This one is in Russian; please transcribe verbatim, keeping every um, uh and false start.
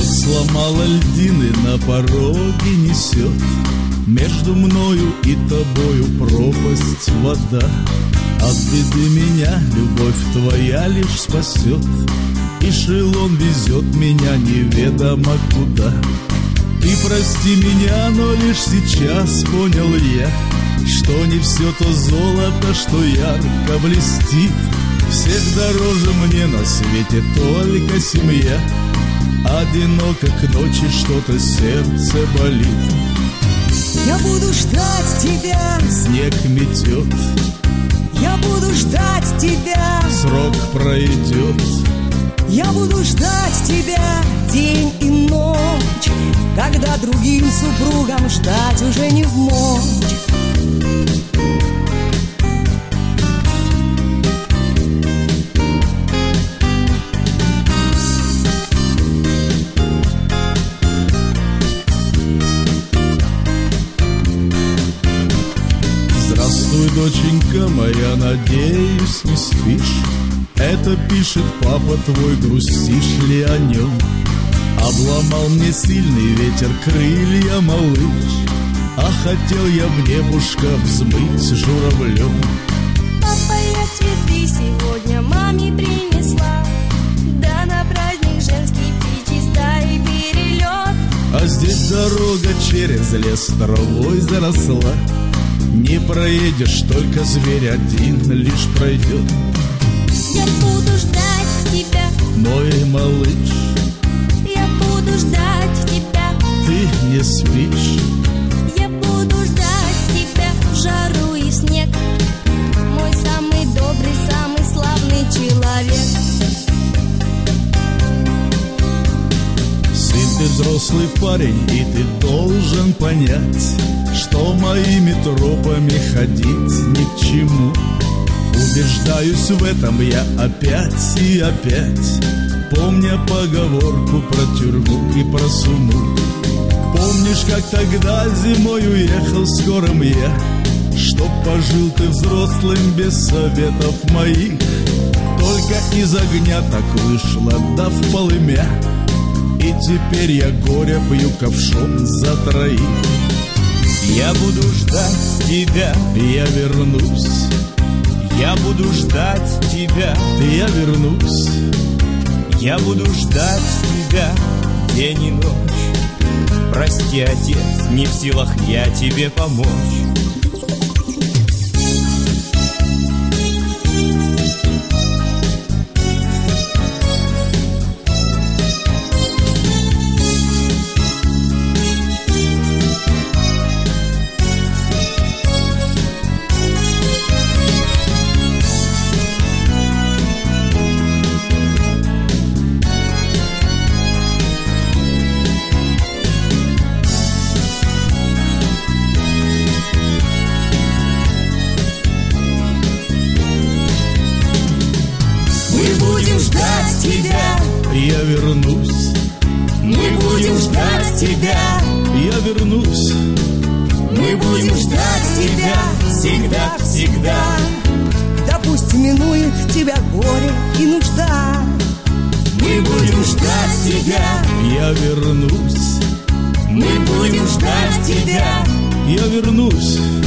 сломала льдины, на пороге несет между мною и тобою пропасть вода. От беды меня любовь твоя лишь спасет, эшелон везет меня неведомо куда. Ты прости меня, но лишь сейчас понял я, что не все то золото, что ярко блестит. Всех дороже мне на свете только семья. Одиноко к ночи что-то сердце болит. Я буду ждать тебя, снег метет. Я буду ждать тебя, срок пройдет. Я буду ждать тебя день и ночь, когда другим супругам ждать уже не вмочь. Здравствуй, доченька моя, надеюсь, не спишь. Это пишет папа твой, грустишь ли о нем? Обломал мне сильный ветер крылья, малыш, а хотел я в небушка взмыть журавлем. Папа, я цветы сегодня маме принесла, да на праздник женский птичий стаи перелет. А здесь дорога через лес травой заросла, не проедешь, только зверь один лишь пройдет. Я буду ждать тебя, мой малыш, я буду ждать тебя. Ты не спишь. Я буду ждать тебя в жару и в снег, мой самый добрый, самый славный человек. Сын, ты взрослый парень, и ты должен понять, что моими тропами ходить ни к чему. Убеждаюсь в этом я опять и опять, помня поговорку про тюрьму и про сумму. Помнишь, как тогда зимой уехал скорым я, чтоб пожил ты взрослым без советов моих? Только из огня так вышло, да в полымя, и теперь я горя пью ковшом за троих. Я буду ждать тебя, я вернусь. Я буду ждать тебя, я вернусь. Я буду ждать тебя день и ночь. Прости, отец, не в силах я тебе помочь. Я вернусь. Мы будем ждать тебя. Я вернусь. Мы будем ждать тебя всегда, всегда. Да пусть минует тебя горе и нужда. Мы будем ждать тебя. Я вернусь. Мы будем ждать тебя. Я вернусь.